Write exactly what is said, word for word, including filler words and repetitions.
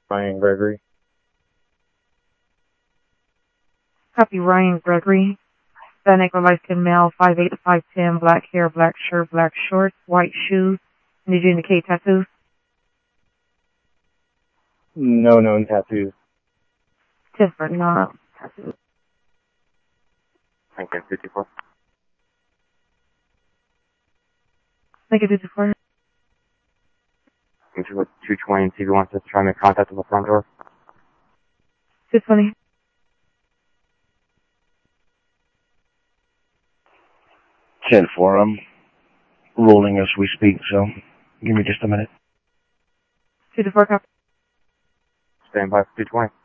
Ryan Gregory. Copy, Ryan Gregory. Hispanic or light-skinned male, five eight to five ten, black hair, black shirt, black shorts, white shoes. Did you indicate tattoos? No known tattoos. Different, not tattoos. Lincoln fifty-four. Lincoln fifty-four. Into two twenty and see if he wants us to try and make contact with the front door. two twenty. ten four, I'm rolling as we speak, so give me just a minute. two to four, copy. Stand by for two twenty.